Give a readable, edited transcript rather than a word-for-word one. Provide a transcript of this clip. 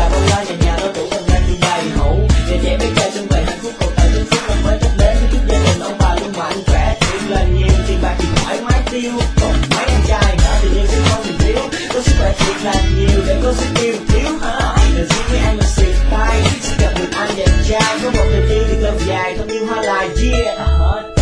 là bao la nhà nhà đôi đủ phần ra thì đầy hữu nhà trẻ bây giờ xuân về hạnh phúc cầu tài đến phúc năm mới tết đến chúc gia đình ông bà luôn mạnh khỏe chuyện là nhiều tiền bạc thì thoải mái tiêu còn mấy anh trai nữa thì yêu sẽ không mình thiếu có sức khỏe thiệt là nhiều để có sức yêu thiếu hả là riêng với anh là xịt tay sẽ gặp được anh đẹp trai có một tình yêu thì lâu dài không như hoa là yeah.